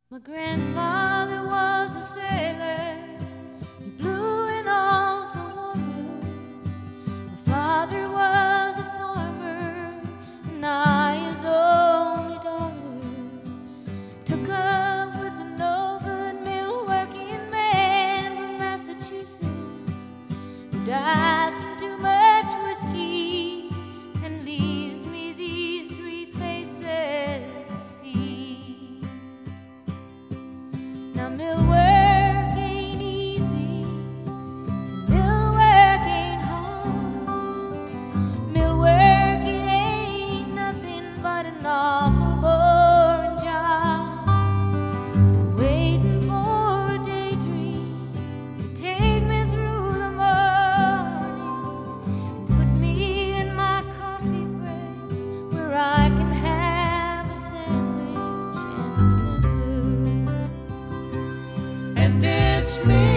My grandfather was a sailor. He blew in off the water. My father was a farmer, and I, his only daughter, took up with a no-good mill-working man from Massachusetts who dies from too much whiskey and leaves me these three faces to feed. Now mill work ain't easy, mill work ain't hard. Mill work, it ain't nothing but an awful boring job. Waiting for a daydream to take me through the morning, put me in my coffee break where I can have a sandwich and remember. And it's me.